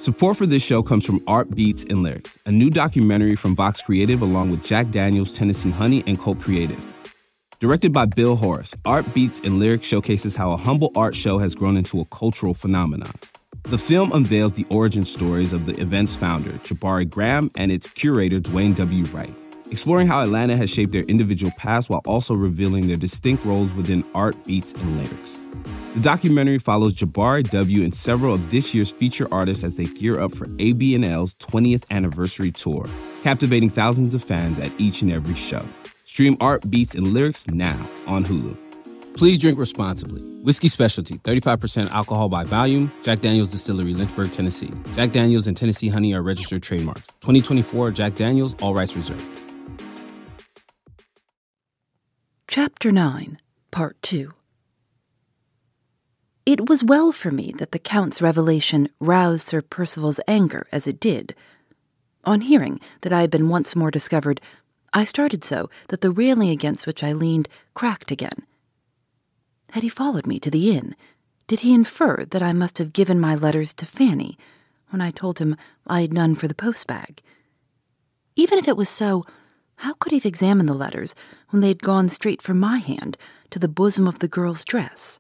Support for this show comes from Art Beats and Lyrics, a new documentary from Vox Creative along with Jack Daniels, Tennessee Honey, and Cult Creative. Directed by Bill Horace, Art Beats and Lyrics showcases how a humble art show has grown into a cultural phenomenon. The film unveils the origin stories of the event's founder, Jabari Graham, and its curator, Dwayne W. Wright, exploring how Atlanta has shaped their individual paths while also revealing their distinct roles within Art Beats and Lyrics. The documentary follows Jabari W. and several of this year's feature artists as they gear up for ABNL's 20th anniversary tour, captivating thousands of fans at each and every show. Stream Art Beats and Lyrics now on Hulu. Please drink responsibly. Whiskey Specialty, 35% alcohol by volume. Jack Daniels Distillery, Lynchburg, Tennessee. Jack Daniels and Tennessee Honey are registered trademarks. 2024 Jack Daniels, all rights reserved. Chapter 9, Part 2. It was well for me that the Count's revelation roused Sir Percival's anger as it did. On hearing that I had been once more discovered, I started so that the railing against which I leaned cracked again. Had he followed me to the inn? Did he infer that I must have given my letters to Fanny when I told him I had none for the post-bag? Even if it was so, how could he have examined the letters when they had gone straight from my hand to the bosom of the girl's dress?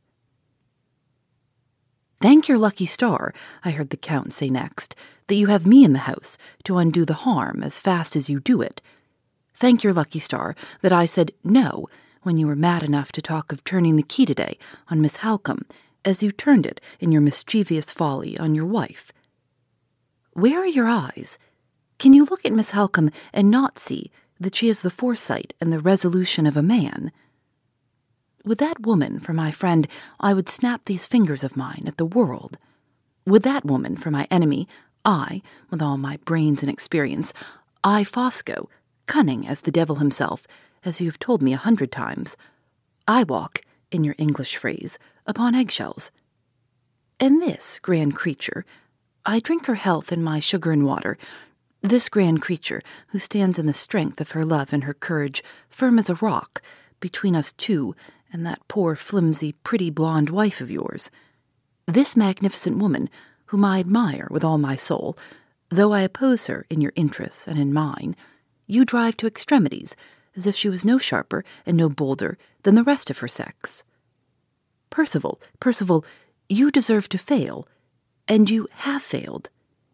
"Thank your lucky star," I heard the Count say next, "that you have me in the house to undo the harm as fast as you do it. Thank your lucky star that I said no when you were mad enough to talk of turning the key today on Miss Halcombe, as you turned it in your mischievous folly on your wife. Where are your eyes? Can you look at Miss Halcombe and not see that she has the foresight and the resolution of a man? With that woman for my friend, I would snap these fingers of mine at the world. With that woman for my enemy, I, with all my brains and experience, I, Fosco, cunning as the devil himself, as you have told me 100 times, I walk, in your English phrase, upon eggshells. And this grand creature, I drink her health in my sugar and water, this grand creature who stands in the strength of her love and her courage, firm as a rock, between us two and that poor, flimsy, pretty blonde wife of yours. This magnificent woman, whom I admire with all my soul, though I oppose her in your interests and in mine, you drive to extremities, as if she was no sharper and no bolder than the rest of her sex. Percival, you deserve to fail, and you have failed."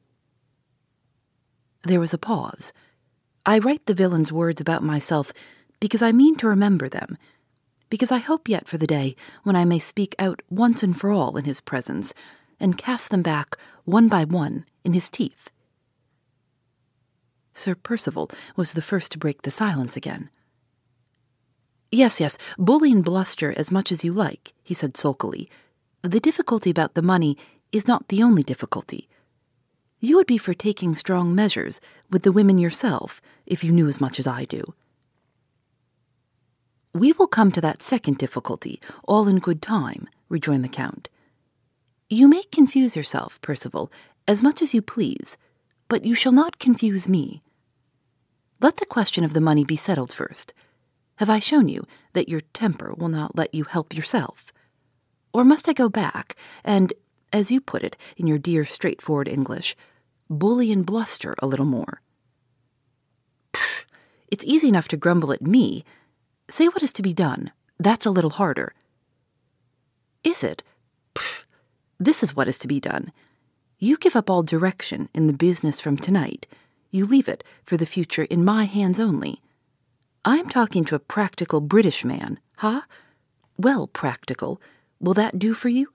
There was a pause. I write the villain's words about myself because I mean to remember them, because I hope yet for the day when I may speak out once and for all in his presence, and cast them back one by one in his teeth. Sir Percival was the first to break the silence again. Yes, bully and bluster as much as you like," he said sulkily. "The difficulty about the money is not the only difficulty. You would be for taking strong measures with the women yourself if you knew as much as I do." "We will come to that second difficulty, all in good time," rejoined the Count. "You may confuse yourself, Percival, as much as you please, but you shall not confuse me. Let the question of the money be settled first. Have I shown you that your temper will not let you help yourself? Or must I go back and, as you put it in your dear straightforward English, bully and bluster a little more?" "Pfft, it's easy enough to grumble at me. Say what is to be done. That's a little harder." "Is it? Pfft, this is what is to be done. You give up all direction in the business from tonight. You leave it for the future in my hands only. I am talking to a practical British man, huh? Well, practical. Will that do for you?"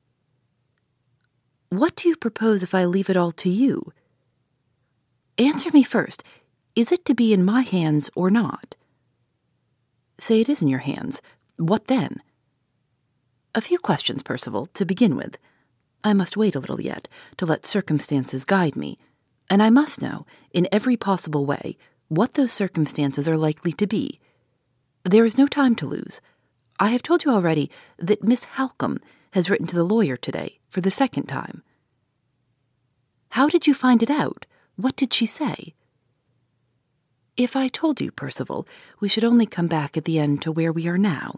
"What do you propose if I leave it all to you?" "Answer me first. Is it to be in my hands or not?" "Say it is in your hands. What then?" "A few questions, Percival, to begin with. I must wait a little yet, to let circumstances guide me, and I must know, in every possible way, what those circumstances are likely to be. There is no time to lose. I have told you already that Miss Halcombe has written to the lawyer today for the second time." "How did you find it out? What did she say?" "If I told you, Percival, we should only come back at the end to where we are now.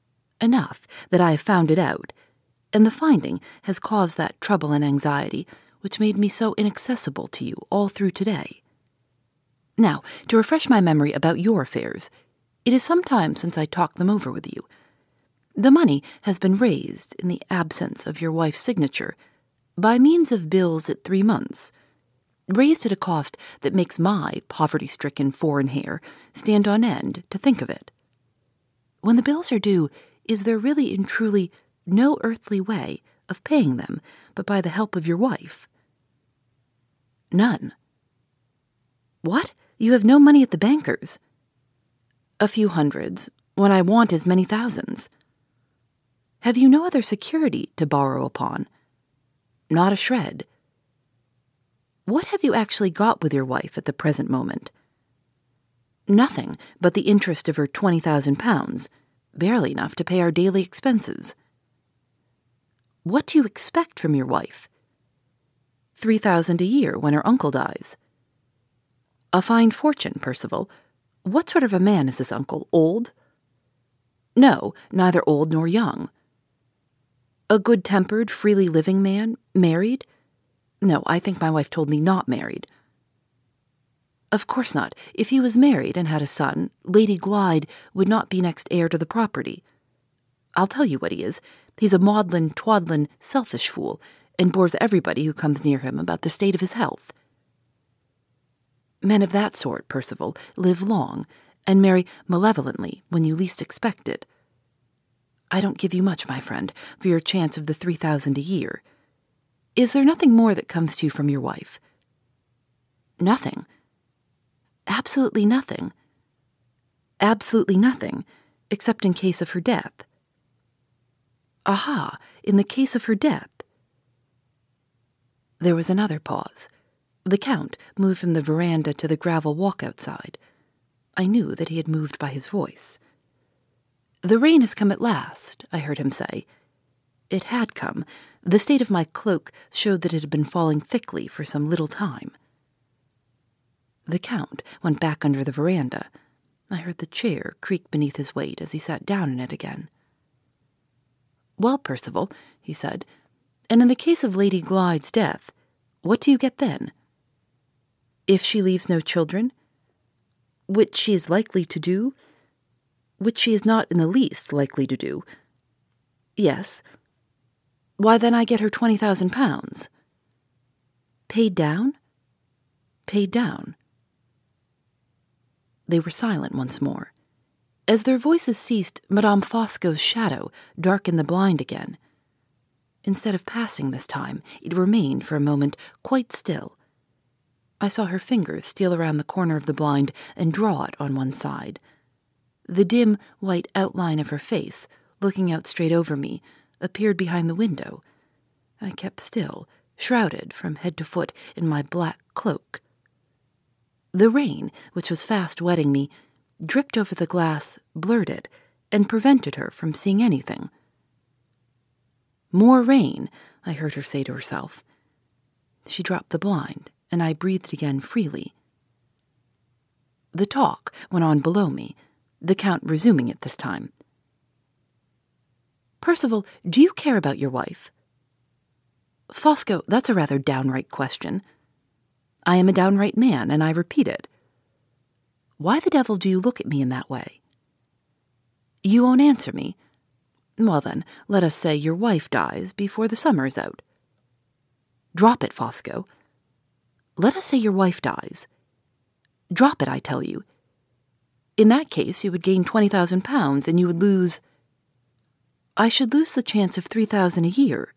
Enough that I have found it out, and the finding has caused that trouble and anxiety which made me so inaccessible to you all through today. Now, to refresh my memory about your affairs, it is some time since I talked them over with you. The money has been raised in the absence of your wife's signature by means of bills at 3 months, raised at a cost that makes my poverty-stricken foreign hair stand on end to think of it. When the bills are due, is there really and truly no earthly way of paying them but by the help of your wife? None. What? You have no money at the banker's? A few hundreds, when I want as many thousands. Have you no other security to borrow upon? Not a shred. What have you actually got with your wife at the present moment? Nothing but the interest of her £20,000, barely enough to pay our daily expenses. What do you expect from your wife? $3,000 a year when her uncle dies. A fine fortune, Percival. What sort of a man is this uncle? Old? No, neither old nor young. A good-tempered, freely living man, married? No, I think my wife told me not married. Of course not. If he was married and had a son, Lady Glyde would not be next heir to the property. I'll tell you what he is. He's a maudlin, twaddlin, selfish fool, and bores everybody who comes near him about the state of his health. Men of that sort, Percival, live long, and marry malevolently when you least expect it. I don't give you much, my friend, for your chance of the $3,000 a year. Is there nothing more that comes to you from your wife? Nothing. Absolutely nothing. Absolutely nothing, except in case of her death. Aha, in the case of her death. There was another pause. The Count moved from the veranda to the gravel walk outside. I knew that he had moved by his voice. "The rain has come at last," I heard him say. It had come. The state of my cloak showed that it had been falling thickly for some little time. The Count went back under the veranda. I heard the chair creak beneath his weight as he sat down in it again. "Well, Percival," he said, "and in the case of Lady Glyde's death, what do you get then? If she leaves no children, which she is likely to do, which she is not in the least likely to do, yes, why then I get her £20,000. Paid down? Paid down." They were silent once more. As their voices ceased, Madame Fosco's shadow darkened the blind again. Instead of passing this time, it remained for a moment quite still. I saw her fingers steal around the corner of the blind and draw it on one side. The dim, white outline of her face, looking out straight over me, appeared behind the window. I kept still, shrouded from head to foot in my black cloak. The rain, which was fast wetting me, dripped over the glass, blurred it, and prevented her from seeing anything. "More rain," I heard her say to herself. She dropped the blind, and I breathed again freely. The talk went on below me, the Count resuming it this time. "Percival, do you care about your wife?" "Fosco, that's a rather downright question." "I am a downright man, and I repeat it." "Why the devil do you look at me in that way?" "You won't answer me? Well then, let us say your wife dies before the summer is out." "Drop it, Fosco." "Let us say your wife dies." "Drop it, I tell you." "In that case you would gain £20,000, and you would lose—" "I should lose the chance of $3,000 a year."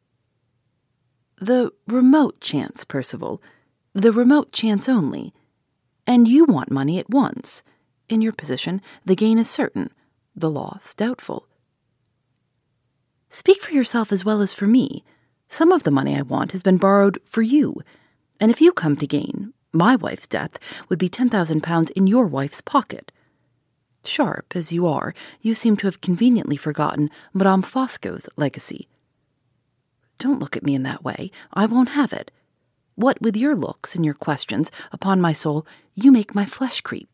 "The remote chance, Percival, the remote chance only. And you want money at once. In your position, the gain is certain, the loss doubtful." "Speak for yourself as well as for me. Some of the money I want has been borrowed for you, and if you come to gain, my wife's death would be £10,000 in your wife's pocket. Sharp as you are, you seem to have conveniently forgotten Madame Fosco's legacy. Don't look at me in that way. I won't have it. What with your looks and your questions, upon my soul, you make my flesh creep."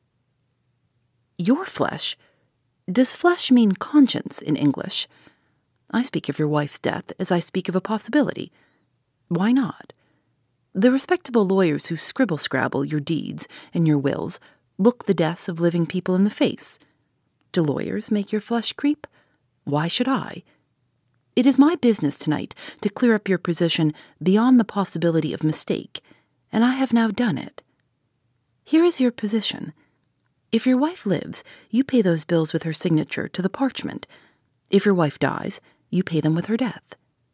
"Your flesh? Does flesh mean conscience in English? I speak of your wife's death as I speak of a possibility. Why not? The respectable lawyers who scribble-scrabble your deeds and your wills look the deaths of living people in the face. Do lawyers make your flesh creep? Why should I? It is my business tonight to clear up your position beyond the possibility of mistake, and I have now done it. Here is your position. If your wife lives, you pay those bills with her signature to the parchment. If your wife dies, you pay them with her death.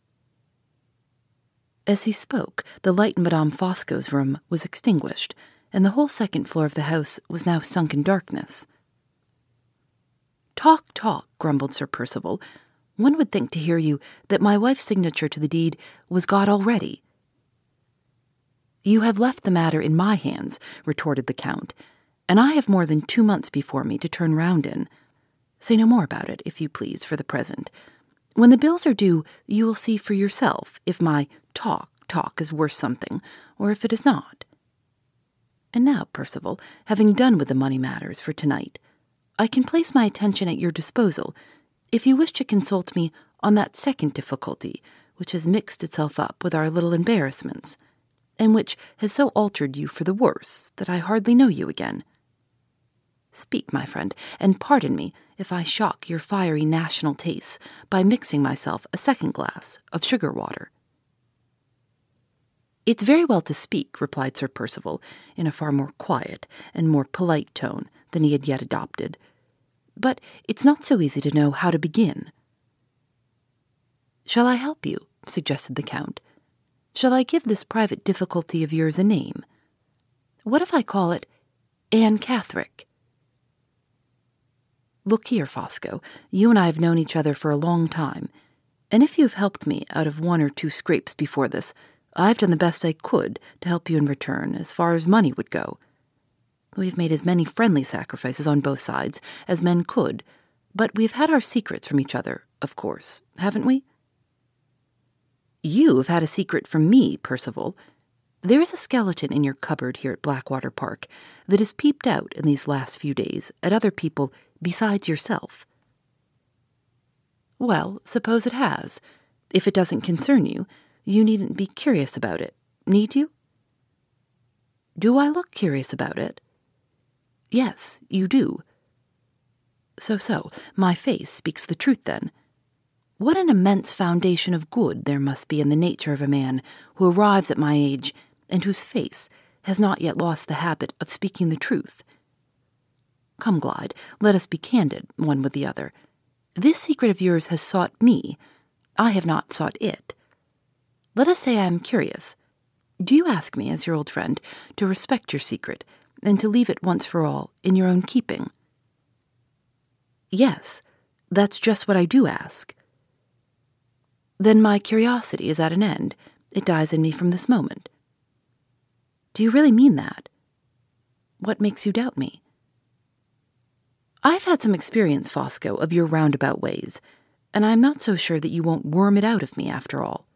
As he spoke, the light in Madame Fosco's room was extinguished, and the whole second floor of the house was now sunk in darkness. "Talk, talk," grumbled Sir Percival. "One would think to hear you that my wife's signature to the deed was got already." "You have left the matter in my hands," retorted the Count, "and I have more than 2 months before me to turn round in. Say no more about it, if you please, for the present. When the bills are due, you will see for yourself if my talk is worth something, or if it is not. And now, Percival, having done with the money matters for tonight, I can place my attention at your disposal if you wish to consult me on that second difficulty which has mixed itself up with our little embarrassments, and which has so altered you for the worse that I hardly know you again. Speak, my friend, and pardon me if I shock your fiery national tastes by mixing myself a second glass of sugar water." "It's very well to speak," replied Sir Percival, in a far more quiet and more polite tone than he had yet adopted, "but it's not so easy to know how to begin." "Shall I help you?" suggested the Count. "Shall I give this private difficulty of yours a name? What if I call it Anne Catherick?" "Look here, Fosco, you and I have known each other for a long time, and if you have helped me out of 1 or 2 scrapes before this, I've done the best I could to help you in return as far as money would go. We've made as many friendly sacrifices on both sides as men could, but we've had our secrets from each other, of course, haven't we?" "You have had a secret from me, Percival. There is a skeleton in your cupboard here at Blackwater Park that has peeped out in these last few days at other people besides yourself." "Well, suppose it has. If it doesn't concern you, you needn't be curious about it, need you?" "Do I look curious about it?" "Yes, you do." So, my face speaks the truth then. What an immense foundation of good there must be in the nature of a man who arrives at my age and whose face has not yet lost the habit of speaking the truth. Come, Glyde, let us be candid, one with the other. This secret of yours has sought me. I have not sought it. Let us say I am curious. Do you ask me, as your old friend, to respect your secret, and to leave it once for all in your own keeping?" "Yes, that's just what I do ask." "Then my curiosity is at an end. It dies in me from this moment." "Do you really mean that? What makes you doubt me?" "I've had some experience, Fosco, of your roundabout ways, and I'm not so sure that you won't worm it out of me after all."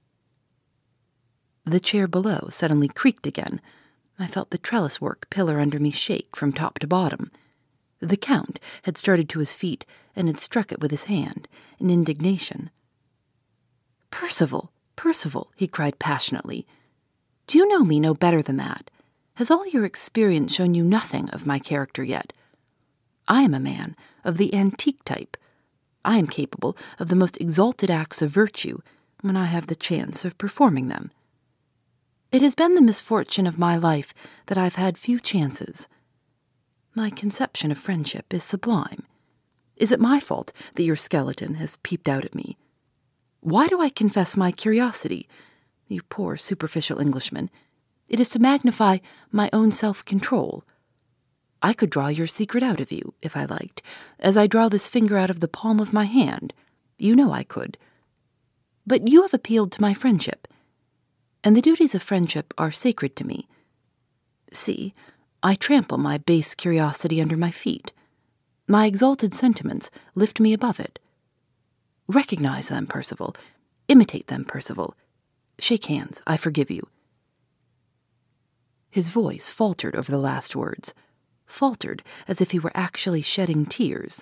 The chair below suddenly creaked again. I felt the trellis-work pillar under me shake from top to bottom. The Count had started to his feet and had struck it with his hand, in indignation. "Percival, Percival," he cried passionately, "do you know me no better than that? Has all your experience shown you nothing of my character yet? I am a man of the antique type. I am capable of the most exalted acts of virtue when I have the chance of performing them. It has been the misfortune of my life that I've had few chances. My conception of friendship is sublime. Is it my fault that your skeleton has peeped out at me? Why do I confess my curiosity, you poor superficial Englishman? It is to magnify my own self-control. I could draw your secret out of you, if I liked, as I draw this finger out of the palm of my hand. You know I could. But you have appealed to my friendship, and the duties of friendship are sacred to me. See, I trample my base curiosity under my feet. My exalted sentiments lift me above it. Recognize them, Percival. Imitate them, Percival. Shake hands. I forgive you." His voice faltered over the last words, faltered as if he were actually shedding tears.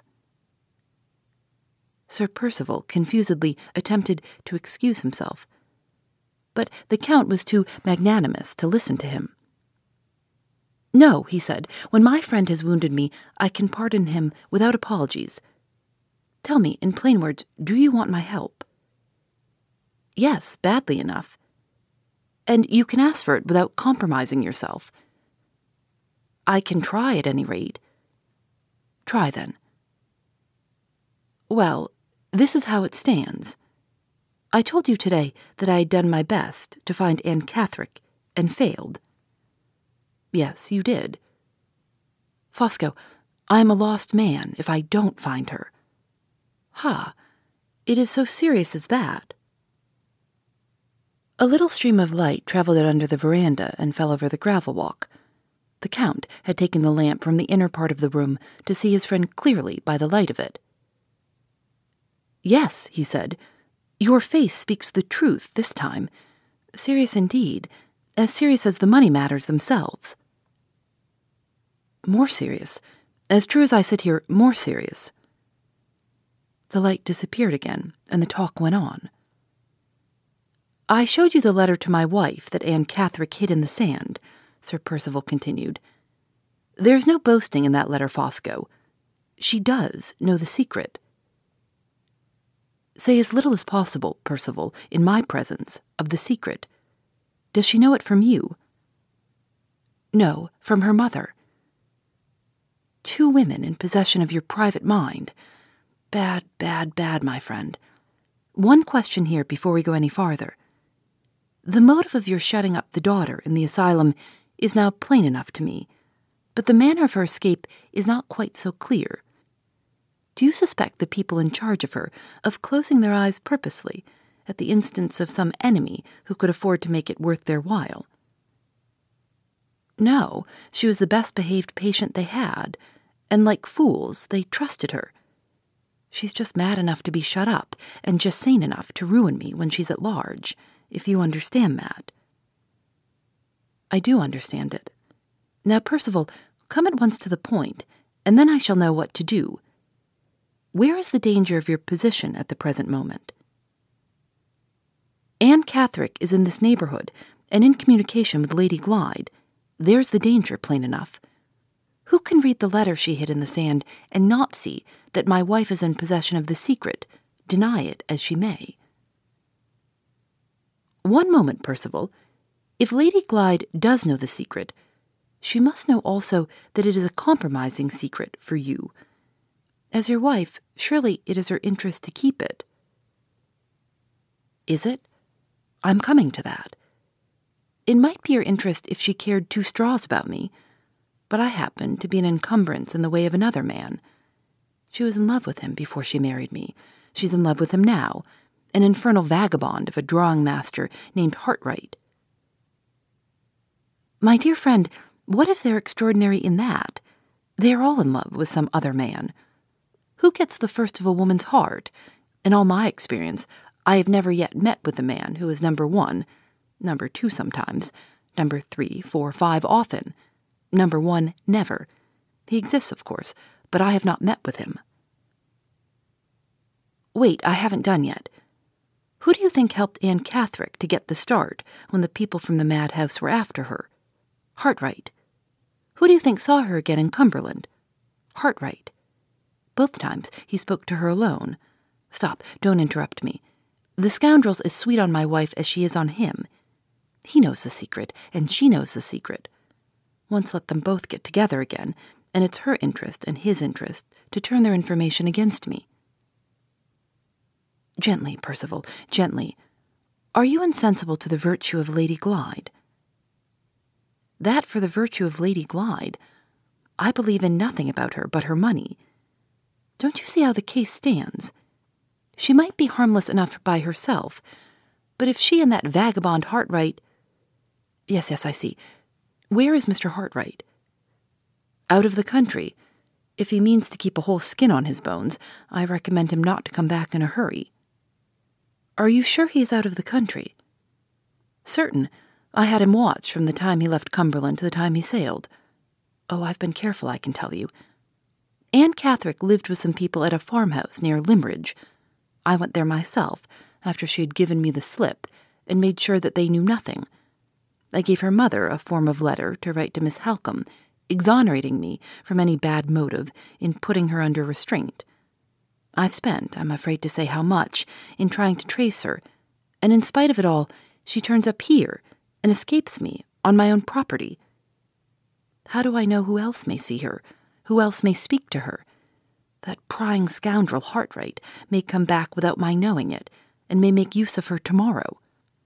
Sir Percival confusedly attempted to excuse himself. but the Count was too magnanimous to listen to him. "No," he said, "when my friend has wounded me, I can pardon him without apologies. Tell me, in plain words, do you want my help?" "Yes, badly enough." "And you can ask for it without compromising yourself." "I can try at any rate." "Try then." "Well, this is how it stands. I told you today that I had done my best to find Anne Catherick and failed." "Yes, you did." "Fosco, I am a lost man if I don't find her." "Ha! It is so serious as that?" A little stream of light traveled out under the veranda and fell over the gravel walk. The Count had taken the lamp from the inner part of the room to see his friend clearly by the light of it. "Yes," he said, "your face speaks the truth this time. Serious indeed, as serious as the money matters themselves." "More serious. As true as I sit here, more serious." The light disappeared again, and the talk went on. "I showed you the letter to my wife that Anne Catherick hid in the sand," Sir Percival continued. "There's no boasting in that letter, Fosco. She does know the secret." "Say as little as possible, Percival, in my presence, of the secret. Does she know it from you?" "No, from her mother." "Two women in possession of your private mind. Bad, bad, bad, my friend. One question here before we go any farther. The motive of your shutting up the daughter in the asylum is now plain enough to me, but the manner of her escape is not quite so clear. Do you suspect the people in charge of her of closing their eyes purposely at the instance of some enemy who could afford to make it worth their while?" "No, she was the best-behaved patient they had, and like fools, they trusted her. She's just mad enough to be shut up, and just sane enough to ruin me when she's at large, if you understand that." "I do understand it. Now, Percival, come at once to the point, and then I shall know what to do. Where is the danger of your position at the present moment?" "Anne Catherick is in this neighborhood, and in communication with Lady Glyde. There's the danger, plain enough. Who can read the letter she hid in the sand and not see that my wife is in possession of the secret, deny it as she may?" "One moment, Percival. If Lady Glyde does know the secret, she must know also that it is a compromising secret for you. As your wife, surely it is her interest to keep it." "Is it? I'm coming to that. It might be her interest if she cared two straws about me, but I happen to be an encumbrance in the way of another man. She was in love with him before she married me. She's in love with him now, an infernal vagabond of a drawing-master named Hartright." "My dear friend, what is there extraordinary in that? They are all in love with some other man. Who gets the first of a woman's heart? In all my experience, I have never yet met with a man who is number one, number two sometimes, number 3, 4, 5 often. Number one, never. He exists, of course, but I have not met with him." "Wait, I haven't done yet. Who do you think helped Anne Catherick to get the start when the people from the madhouse were after her? Hartright. Who do you think saw her again in Cumberland? Hartright. Both times he spoke to her alone. Stop, don't interrupt me. The scoundrel's as sweet on my wife as she is on him. He knows the secret, and she knows the secret. Once let them both get together again, and it's her interest and his interest to turn their information against me." "Gently, Percival, gently. Are you insensible to the virtue of Lady Glyde?" "That for the virtue of Lady Glyde. I believe in nothing about her but her money. Don't you see how the case stands? She might be harmless enough by herself, but if she and that vagabond Hartright— Yes, I see. Where is Mr. Hartright?" "Out of the country. If he means to keep a whole skin on his bones, I recommend him not to come back in a hurry." "Are you sure he is out of the country?" "Certain. I had him watched from the time he left Cumberland to the time he sailed. Oh, I've been careful, I can tell you. Anne Catherick lived with some people at a farmhouse near Limmeridge. I went there myself, after she had given me the slip, and made sure that they knew nothing. I gave her mother a form of letter to write to Miss Halcombe, exonerating me from any bad motive in putting her under restraint. I've spent, I'm afraid to say how much, in trying to trace her, and in spite of it all, she turns up here and escapes me on my own property. How do I know who else may see her, who else may speak to her? That prying scoundrel Hartright may come back without my knowing it, and may make use of her tomorrow.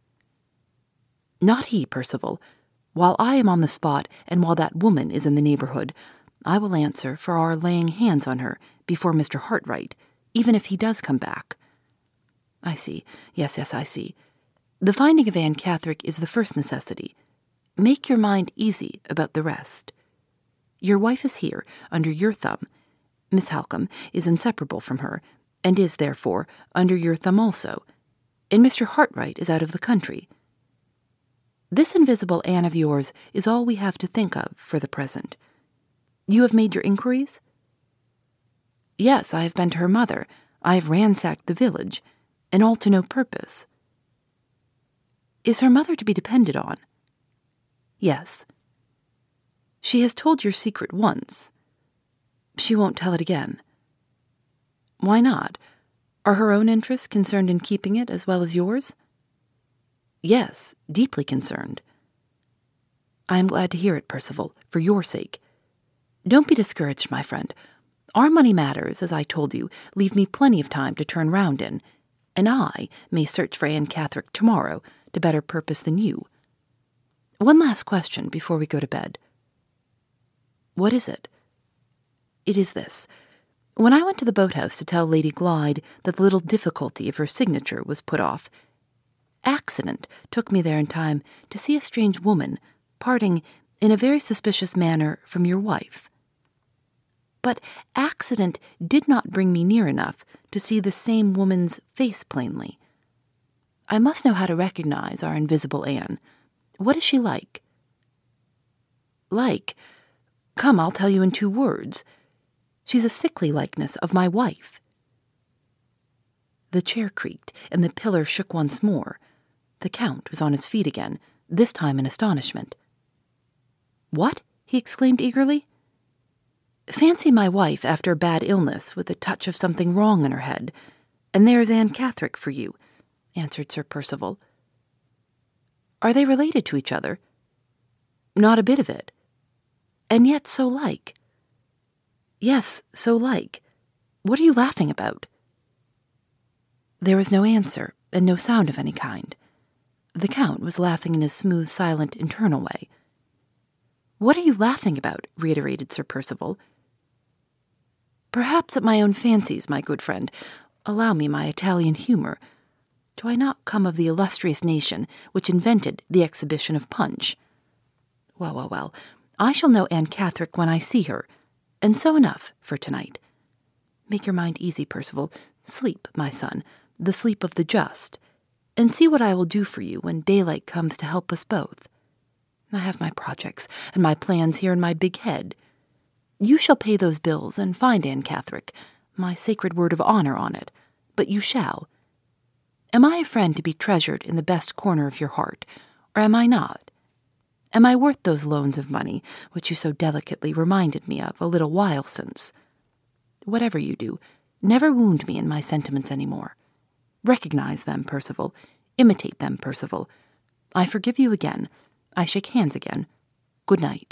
Not he, Percival. While I am on the spot, and while that woman is in the neighborhood, I will answer for our laying hands on her before Mr. Hartright, even if he does come back. I see. Yes, I see. The finding of Anne Catherick is the first necessity. Make your mind easy about the rest. Your wife is here, under your thumb. Miss Halcombe is inseparable from her, and is, therefore, under your thumb also, and Mr. Hartright is out of the country. This invisible Anne of yours is all we have to think of for the present. You have made your inquiries? Yes, I have been to her mother. I have ransacked the village, and all to no purpose. Is her mother to be depended on? Yes. She has told your secret once. She won't tell it again. Why not? Are her own interests concerned in keeping it as well as yours? Yes, deeply concerned. I am glad to hear it, Percival, for your sake. Don't be discouraged, my friend. Our money matters, as I told you, leave me plenty of time to turn round in, and I may search for Anne Catherick tomorrow to better purpose than you. One last question before we go to bed. What is it? It is this. When I went to the boathouse to tell Lady Glyde that the little difficulty of her signature was put off, accident took me there in time to see a strange woman parting in a very suspicious manner from your wife. But accident did not bring me near enough to see the same woman's face plainly. I must know how to recognize our invisible Anne. What is she like? Like? Come, I'll tell you in 2 words. She's a sickly likeness of my wife. The chair creaked, and the pillar shook once more. The Count was on his feet again, this time in astonishment. What? He exclaimed eagerly. Fancy my wife after a bad illness with a touch of something wrong in her head, and there's Anne Catherick for you, answered Sir Percival. Are they related to each other? Not a bit of it. And yet so like. Yes, so like. What are you laughing about? There was no answer, and no sound of any kind. The Count was laughing in his smooth, silent, internal way. What are you laughing about? Reiterated Sir Percival. Perhaps at my own fancies, my good friend. Allow me my Italian humour. Do I not come of the illustrious nation which invented the exhibition of Punch? Well, I shall know Anne Catherick when I see her, and so enough for tonight. Make your mind easy, Percival. Sleep, my son, the sleep of the just, and see what I will do for you when daylight comes to help us both. I have my projects and my plans here in my big head. You shall pay those bills and find Anne Catherick, my sacred word of honor on it, but you shall. Am I a friend to be treasured in the best corner of your heart, or am I not? Am I worth those loans of money which you so delicately reminded me of a little while since? Whatever you do, never wound me in my sentiments any more. Recognize them, Percival. Imitate them, Percival. I forgive you again. I shake hands again. Good night.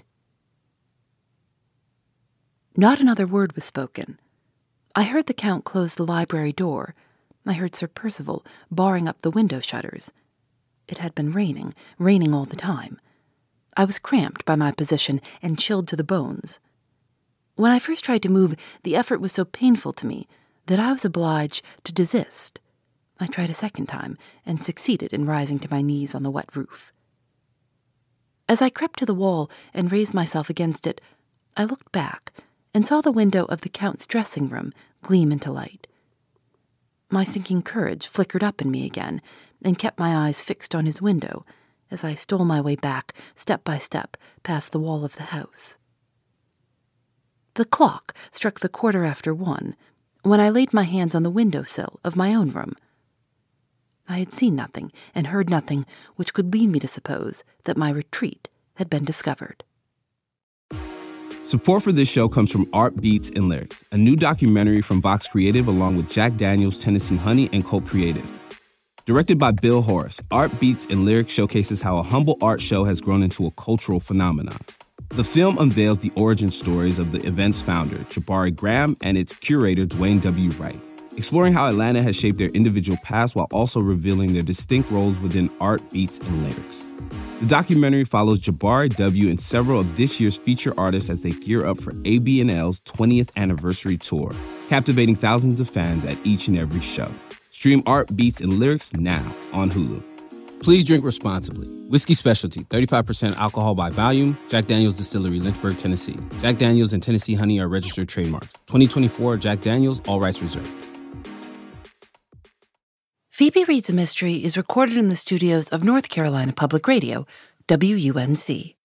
Not another word was spoken. I heard the Count close the library door. I heard Sir Percival barring up the window shutters. It had been raining all the time. I was cramped by my position and chilled to the bones. When I first tried to move, the effort was so painful to me that I was obliged to desist. I tried a second time and succeeded in rising to my knees on the wet roof. As I crept to the wall and raised myself against it, I looked back and saw the window of the Count's dressing room gleam into light. My sinking courage flickered up in me again and kept my eyes fixed on his window as I stole my way back, step by step, past the wall of the house. The clock struck the 1:15 when I laid my hands on the window-sill of my own room. I had seen nothing and heard nothing which could lead me to suppose that my retreat had been discovered. Support for this show comes from Art Beats and Lyrics, a new documentary from Vox Creative along with Jack Daniels, Tennessee Honey, and Colt Creative. Directed by Bill Horace, Art Beats and Lyrics showcases how a humble art show has grown into a cultural phenomenon. The film unveils the origin stories of the event's founder, Jabari Graham, and its curator, Dwayne W. Wright, exploring how Atlanta has shaped their individual paths while also revealing their distinct roles within Art, Beats, and Lyrics. The documentary follows Jabari W. and several of this year's feature artists as they gear up for ABNL's 20th anniversary tour, captivating thousands of fans at each and every show. Stream Art, Beats, and Lyrics now on Hulu. Please drink responsibly. Whiskey Specialty, 35% alcohol by volume. Jack Daniels Distillery, Lynchburg, Tennessee. Jack Daniels and Tennessee Honey are registered trademarks. 2024 Jack Daniels, all rights reserved. Phoebe Reads a Mystery is recorded in the studios of North Carolina Public Radio, WUNC.